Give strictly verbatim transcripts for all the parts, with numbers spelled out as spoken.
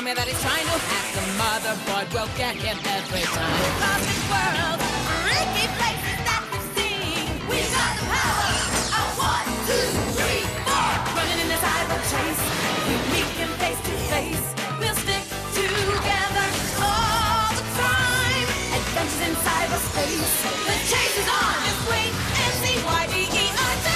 me that he's trying to hack the motherboard. We'll get him every time. Cosmic world, freaky places that we've seen. We got the power of one, two, three, four. Running in the cyber chase, we meet him face to face. We'll stick together all the time. Adventures in cyberspace. The chase is on. Just wait and see Y D E R T.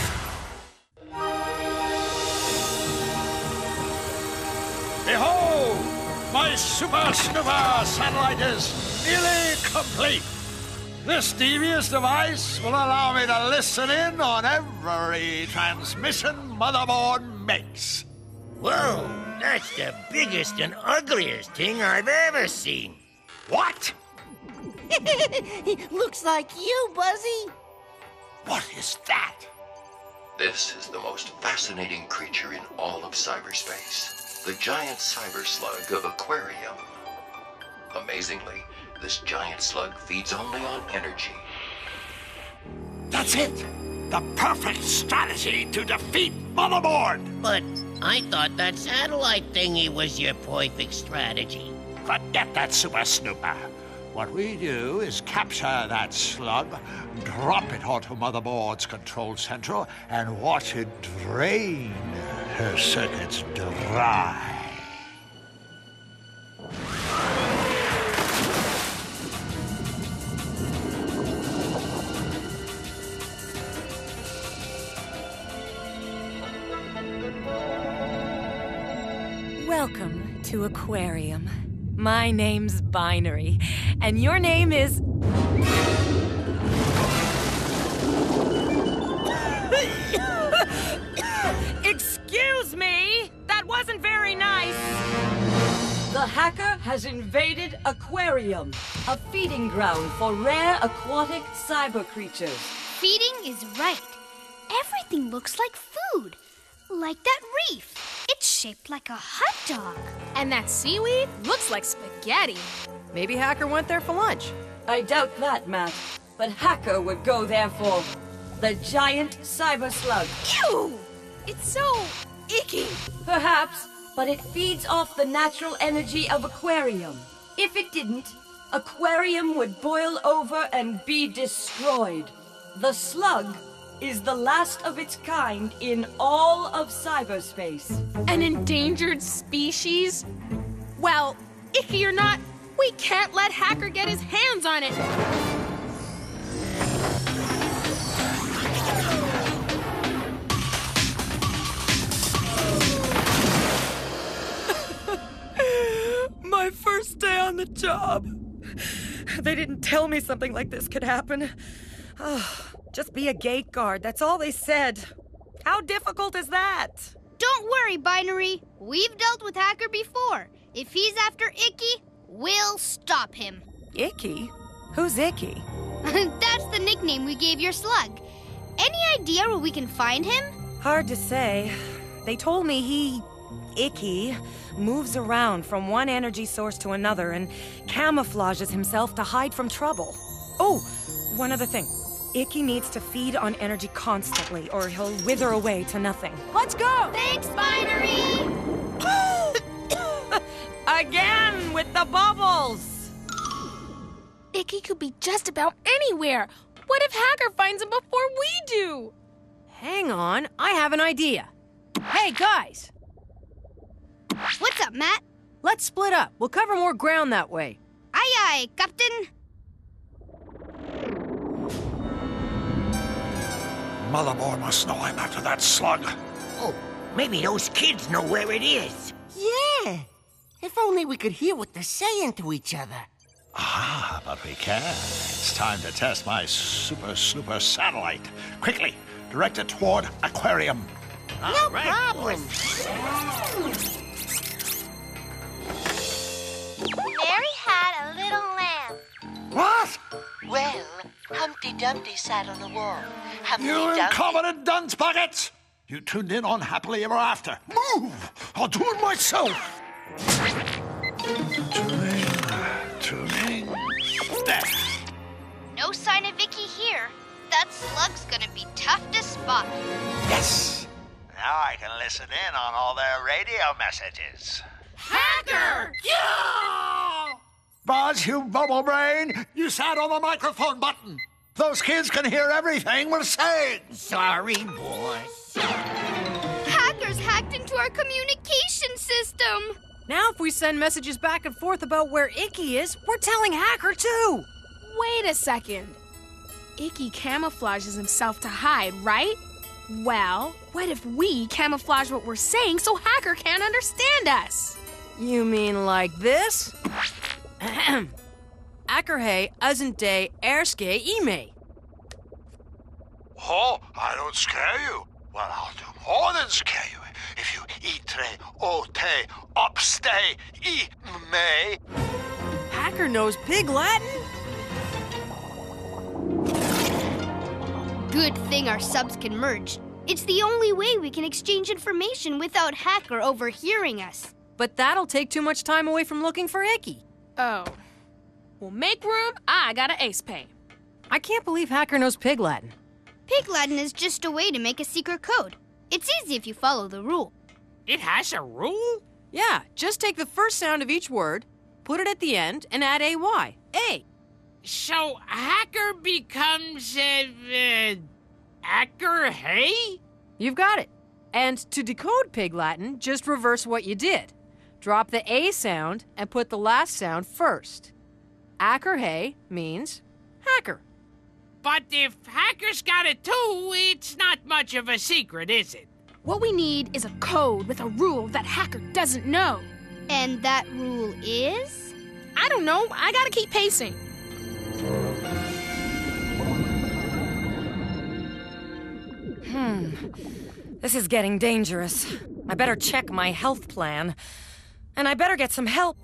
Behold! My Super Snooper satellite is nearly complete. This devious device will allow me to listen in on every transmission Motherboard makes. Whoa, that's the biggest and ugliest thing I've ever seen. What? Looks like you, Buzzy. What is that? This is the most fascinating creature in all of cyberspace. The giant cyber slug of Aquarium. Amazingly, this giant slug feeds only on energy. That's it! The perfect strategy to defeat Motherboard! But I thought that satellite thingy was your perfect strategy. Forget that, Super Snooper. What we do is capture that slug, drop it onto Motherboard's control center, and watch it drain her circuits dry. Welcome to Aquarium. My name's Binary, and your name is... Excuse me! That wasn't very nice! The hacker has invaded Aquarium, a feeding ground for rare aquatic cyber creatures. Feeding is right. Everything looks like food. Like that reef. It's shaped like a hot dog. And that seaweed looks like spaghetti. Maybe Hacker went there for lunch. I doubt that, Matt. But Hacker would go there for the giant cyber slug. Ew! It's so icky. Perhaps, but it feeds off the natural energy of Aquarium. If it didn't, Aquarium would boil over and be destroyed. The slug is the last of its kind in all of cyberspace. An endangered species? Well, icky or not, we can't let Hacker get his hands on it. My first day on the job. They didn't tell me something like this could happen. Oh, just be a gate guard, that's all they said. How difficult is that? Don't worry, Binary. We've dealt with Hacker before. If he's after Icky, we'll stop him. Icky? Who's Icky? That's the nickname we gave your slug. Any idea where we can find him? Hard to say. They told me he, Icky, moves around from one energy source to another and camouflages himself to hide from trouble. Oh, one other thing. Icky needs to feed on energy constantly, or he'll wither away to nothing. Let's go! Thanks, Binary! Again with the bubbles! Icky could be just about anywhere. What if Hacker finds him before we do? Hang on, I have an idea. Hey, guys! What's up, Matt? Let's split up. We'll cover more ground that way. Aye, aye, Captain. Motherboard must know I'm after that slug. Oh, maybe those kids know where it is. Yeah. If only we could hear what they're saying to each other. Ah, but we can. It's time to test my Super Snooper satellite. Quickly, direct it toward Aquarium. No All right, problem. Mary had a little lamb. What? Well, Humpty Dumpty sat on the wall. Humpty You Dumpty... incompetent dunce buckets! You tuned in on Happily Ever After. Move! I'll do it myself! Tuning, tuning. There. No sign of Icky here. That slug's gonna be tough to spot. Yes! Now I can listen in on all their radio messages. Hacker! Buzz, you bubble brain! You sat on the microphone button! Those kids can hear everything we're saying! Sorry, boss. Hackers hacked into our communication system! Now if we send messages back and forth about where Icky is, we're telling Hacker too! Wait a second. Icky camouflages himself to hide, right? Well, what if we camouflage what we're saying so Hacker can't understand us? You mean like this? Ahem. Ackerhay, Azente, Erske, Ime. Oh, I don't scare you. Well, I'll do more than scare you. If you itre, ote, upstay, e, me. Hacker knows Pig Latin? Good thing our subs can merge. It's the only way we can exchange information without Hacker overhearing us. But that'll take too much time away from looking for Icky. Oh. Well, make room. I got an ace pay. I can't believe Hacker knows Pig Latin. Pig Latin is just a way to make a secret code. It's easy if you follow the rule. It has a rule? Yeah, just take the first sound of each word, put it at the end, and add A Y. A. So Hacker becomes a... Uh, Hacker Hey? You've got it. And to decode Pig Latin, just reverse what you did. Drop the A sound and put the last sound first. Ackerhay means hacker. But if Hacker's got it too, it's not much of a secret, is it? What we need is a code with a rule that Hacker doesn't know. And that rule is? I don't know. I gotta keep pacing. Hmm. This is getting dangerous. I better check my health plan. And I better get some help.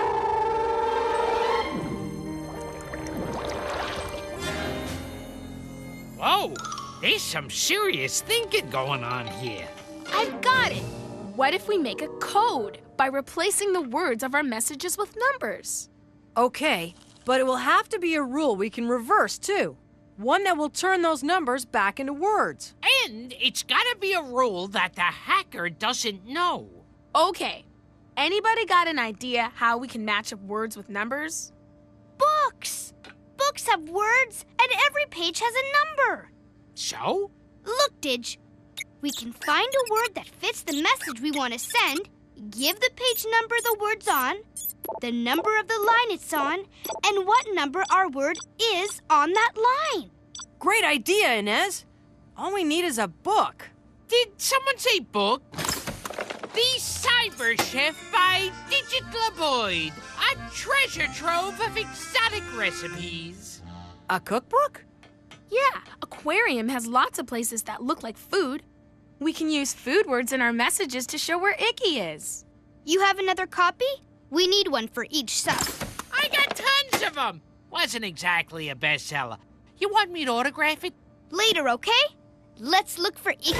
Whoa, there's some serious thinking going on here. I've got it. What if we make a code by replacing the words of our messages with numbers? Okay, but it will have to be a rule we can reverse, too. One that will turn those numbers back into words. And it's gotta be a rule that the hacker doesn't know. Okay. Anybody got an idea how we can match up words with numbers? Books! Books have words, and every page has a number. So? Look, Didge. We can find a word that fits the message we want to send, give the page number the word's on, the number of the line it's on, and what number our word is on that line. Great idea, Inez. All we need is a book. Did someone say book? The Cyber Chef by Digital Boyd, a treasure trove of exotic recipes. A cookbook? Yeah, Aquarium has lots of places that look like food. We can use food words in our messages to show where Icky is. You have another copy? We need one for each sub. I got tons of them. Wasn't exactly a bestseller. You want me to autograph it? Later, okay? Let's look for Icky.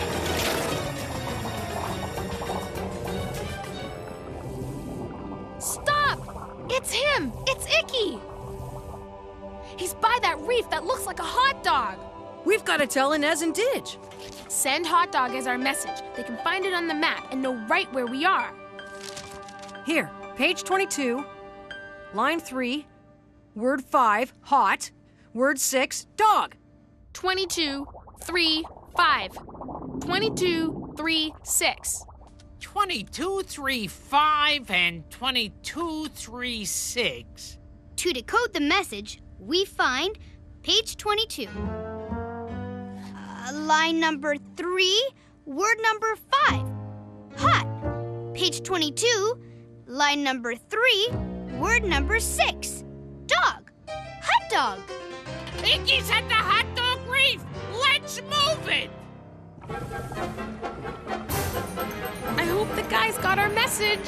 Stop! It's him! It's Icky! He's by that reef that looks like a hot dog. We've got to tell Inez and Didge. Send hot dog as our message. They can find it on the map and know right where we are. Here, page twenty-two, line three, word five, hot, word six, dog. twenty-two, three, five. twenty-two, three, six. twenty-two, three, five and twenty-two, three, six. To decode the message, we find page twenty-two. Uh, line number three, word number five, hot. Page twenty-two, line number three, word number six, dog. Hot dog. Icky's at the hot dog reef. Let's move it. I hope the guys got our message.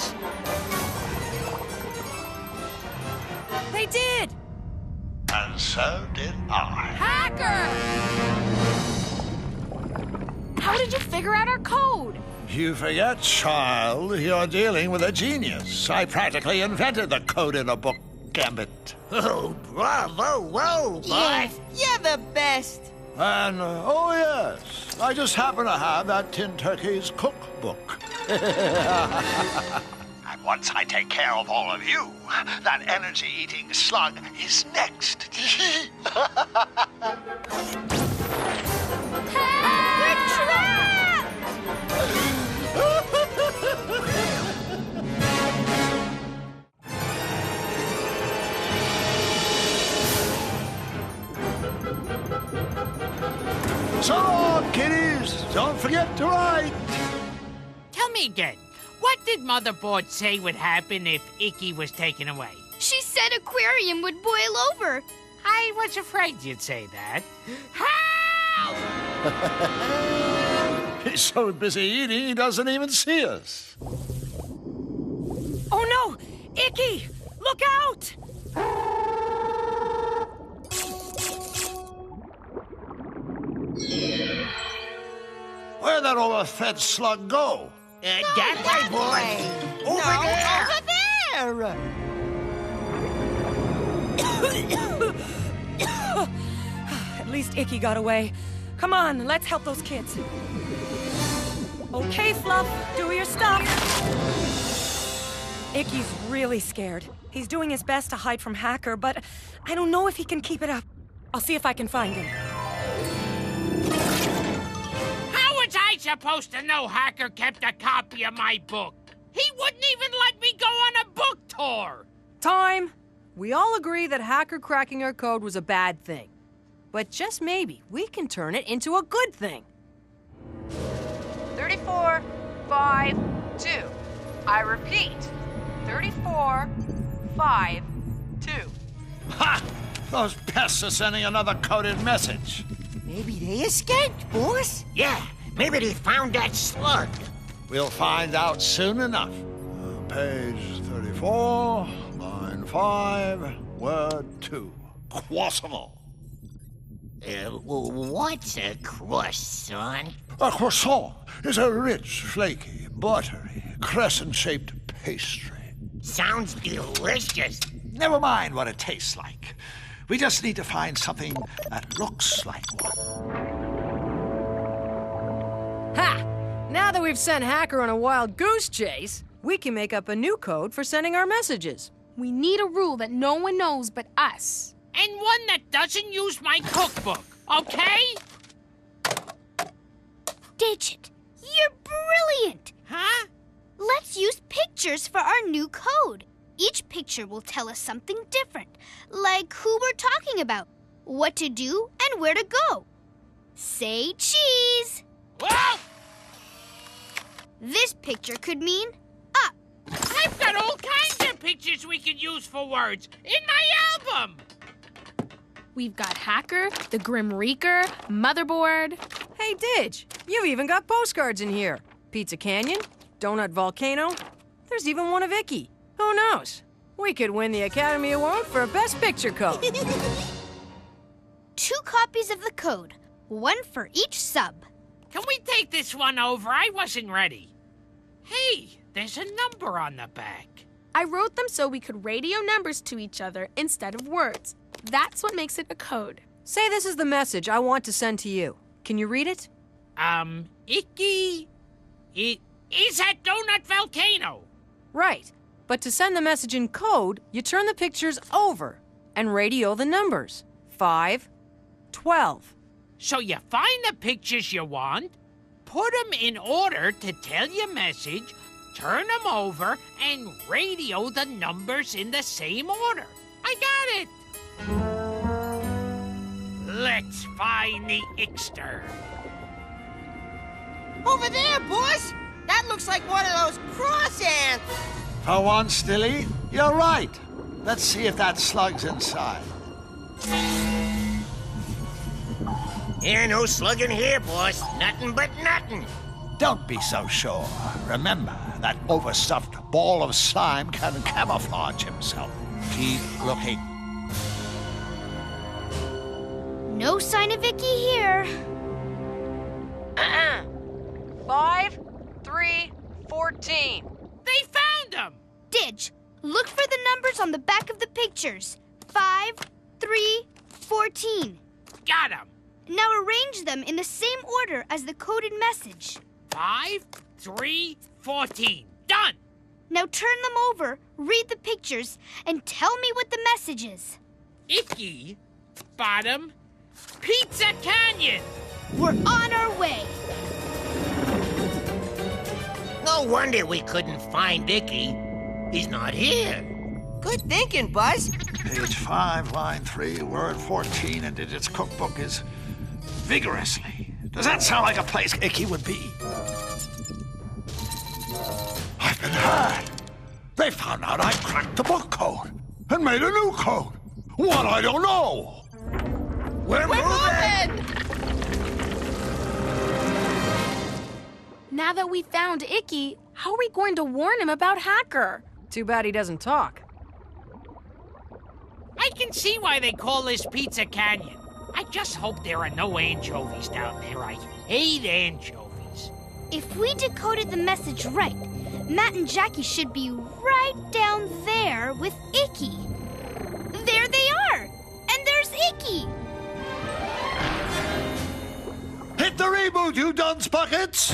They did. And so did I. Hacker! How did you figure out our code? You forget, child, you're dealing with a genius. I practically invented the code in a book, Gambit. Oh, bravo, whoa, boss. Yes, you're the best. And, uh, oh yes, I just happen to have that Tin Turkey's cookbook. A Once I take care of all of you, that energy-eating slug is next. We're trapped! So long, kiddies. Don't forget to write. Tell me again, what did Motherboard say would happen if Icky was taken away? She said aquarium would boil over. I was afraid you'd say that. Help! He's so busy eating, he doesn't even see us. Oh no! Icky! Look out! Where'd that overfed slug go? Uh, that way, boy. Over there. Over there. At least Icky got away. Come on, let's help those kids. Okay, Fluff, do your stuff. Icky's really scared. He's doing his best to hide from Hacker, but I don't know if he can keep it up. I'll see if I can find him. How was I supposed to know Hacker kept a copy of my book? He wouldn't even let me go on a book tour. Time. We all agree that Hacker cracking our code was a bad thing. But just maybe we can turn it into a good thing. thirty-four, five, two. I repeat, thirty-four, five, two. Ha! Those pests are sending another coded message. Maybe they escaped, boss. Yeah, maybe they found that slug. We'll find out soon enough. Page thirty-four, line five, word two. Croissant. Uh, what's a croissant? A croissant is a rich, flaky, buttery, crescent-shaped pastry. Sounds delicious. Never mind what it tastes like. We just need to find something that looks like one. Ha! Now that we've sent Hacker on a wild goose chase, we can make up a new code for sending our messages. We need a rule that no one knows but us. And one that doesn't use my cookbook, okay? Digit, you're brilliant. Huh? Let's use pictures for our new code. Each picture will tell us something different, like who we're talking about, what to do, and where to go. Say cheese. Whoa! This picture could mean up. I've got all kinds of pictures we could use for words in my album. We've got Hacker, the Grim Reaker, Motherboard. Hey, Didge, you've even got postcards in here. Pizza Canyon, Donut Volcano. There's even one of Icky. Who knows? We could win the Academy Award for Best Picture Code. Two copies of the code, one for each sub. Can we take this one over? I wasn't ready. Hey, there's a number on the back. I wrote them so we could radio numbers to each other instead of words. That's what makes it a code. Say this is the message I want to send to you. Can you read it? Um, Icky... It is at Donut Volcano. Right. But to send the message in code, you turn the pictures over and radio the numbers. Five, twelve. So you find the pictures you want, put them in order to tell your message, turn them over, and radio the numbers in the same order. I got it. Let's find the Ixter. Over there, boss. That looks like one of those cross ants. For once, Stilly, you're right. Let's see if that slug's inside. Yeah, no slug in here, boss. Nothing but nothing. Don't be so sure. Remember, that overstuffed ball of slime can camouflage himself. Keep looking. No sign of Icky here. Uh-uh. Five, three, fourteen. They found him! Didge, look for the numbers on the back of the pictures. Five, three, fourteen. Got him. Now arrange them in the same order as the coded message. Five, three, fourteen. Done! Now turn them over, read the pictures, and tell me what the message is. Icky, Bottom, Pizza Canyon! We're on our way. No wonder we couldn't find Icky. He's not here. Good thinking, Buzz. Page five, line three, word fourteen, and Digit's cookbook is vigorously. Does that sound like a place Icky would be? I've been heard. They found out I cracked the book code and made a new code. What I don't know. We're, We're moving! moving! Now that we found Icky, how are we going to warn him about Hacker? Too bad he doesn't talk. I can see why they call this Pizza Canyon. I just hope there are no anchovies down there. I hate anchovies. If we decoded the message right, Matt and Jackie should be right down there with Icky. There they are! And there's Icky! Hit the reboot, you dunce buckets!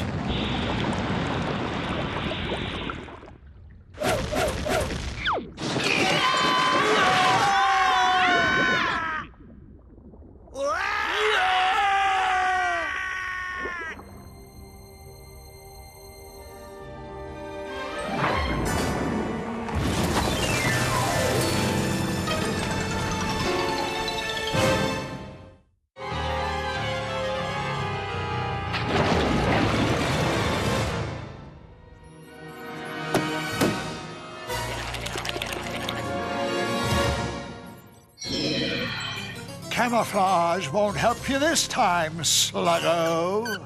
Camouflage won't help you this time, Sluggo.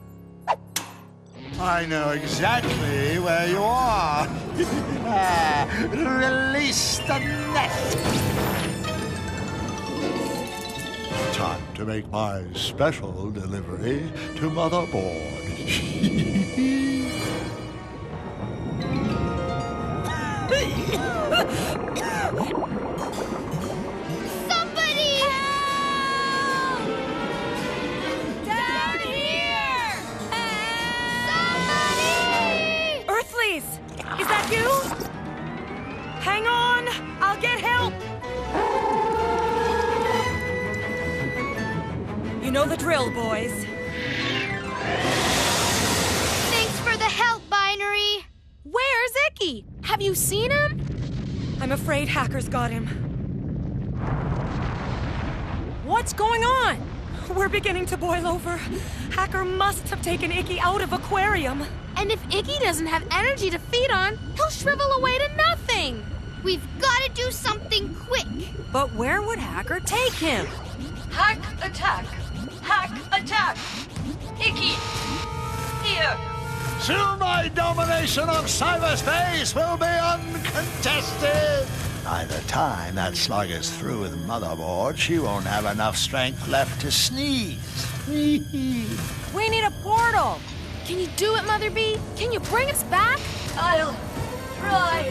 I know exactly where you are. Release the net. Time to make my special delivery to Motherboard. Is that you? Hang on! I'll get help! You know the drill, boys. Thanks for the help, Binary. Where's Icky? Have you seen him? I'm afraid Hacker's got him. What's going on? We're beginning to boil over. Hacker must have taken Icky out of aquarium. And if Icky doesn't have energy to feed on, he'll shrivel away to nothing. We've got to do something quick. But where would Hacker take him? Hack attack! Hack attack! Icky! Here! Soon my domination of cyberspace will be uncontested. By the time that slug is through with Motherboard, she won't have enough strength left to sneeze. We need a portal. Can you do it, Mother Bee? Can you bring us back? I'll try.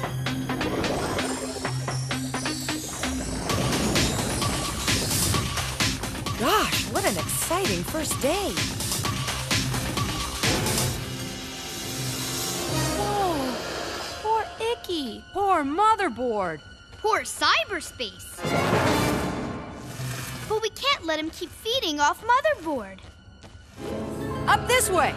Gosh, what an exciting first day. Whoa, poor Icky. Poor Motherboard. Poor cyberspace. But we can't let him keep feeding off Motherboard. Up this way.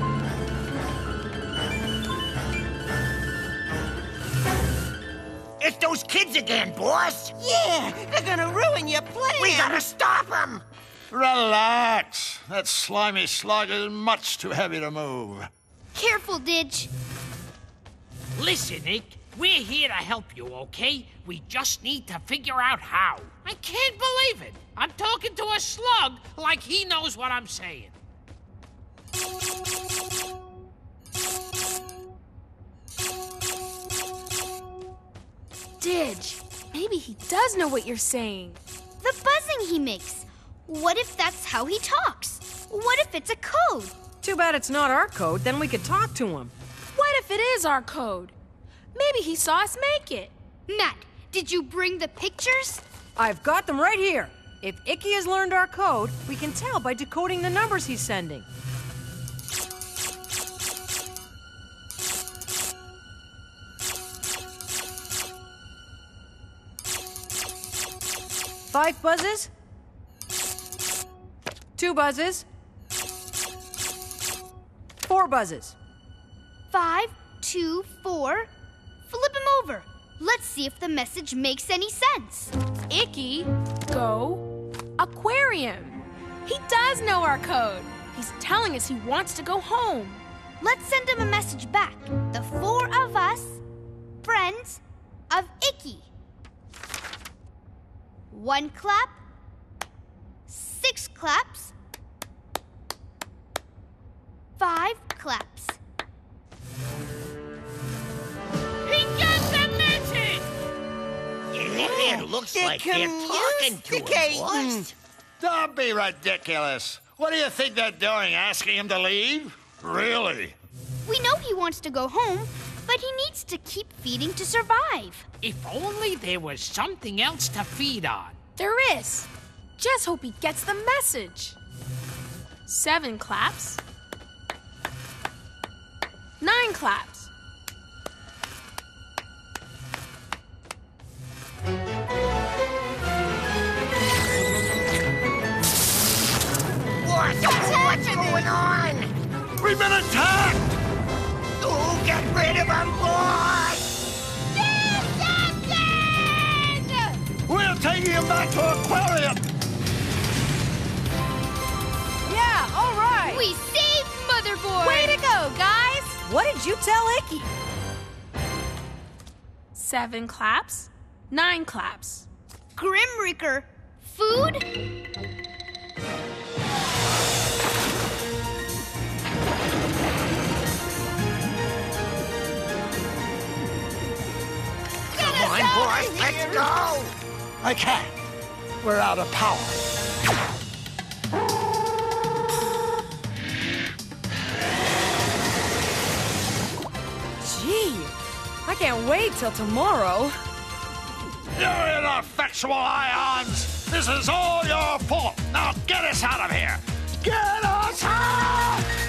It's those kids again, boss. Yeah, they're gonna ruin your plan. We gotta stop them. Relax. That slimy slug is much too heavy to move. Careful, Didge. Listen, Ick, we're here to help you, okay? We just need to figure out how. I can't believe it. I'm talking to a slug like he knows what I'm saying. Didge, maybe he does know what you're saying. The buzzing he makes. What if that's how he talks? What if it's a code? Too bad it's not our code, then we could talk to him. What if it is our code? Maybe he saw us make it. Matt, did you bring the pictures? I've got them right here. If Icky has learned our code, we can tell by decoding the numbers he's sending. Five buzzes. Two buzzes. Four buzzes. Five, two, four. Flip him over. Let's see if the message makes any sense. Icky, go, aquarium. He does know our code. He's telling us he wants to go home. Let's send him a message back. The four of us, friends of Icky. One clap, six claps, five claps. He got the message! It looks like they're talking to him, boss. Don't be ridiculous. What do you think they're doing, asking him to leave? Really? We know he wants to go home, but he needs to keep feeding to survive. If only there was something else to feed on. There is. Just hope he gets the message. Seven claps. Nine claps. What? What's going on? We've been attacked! Oh, get rid of him, boss! We're taking him back to Aquarium! Yeah, all right! We saved Motherboard! Way to go, guys! What did you tell Icky? Seven claps. Nine claps. Grim Reaper, food? Come on, boys, let's go! I can't. We're out of power. Gee, I can't wait till tomorrow. You ineffectual ions! This is all your fault! Now get us out of here! Get us out!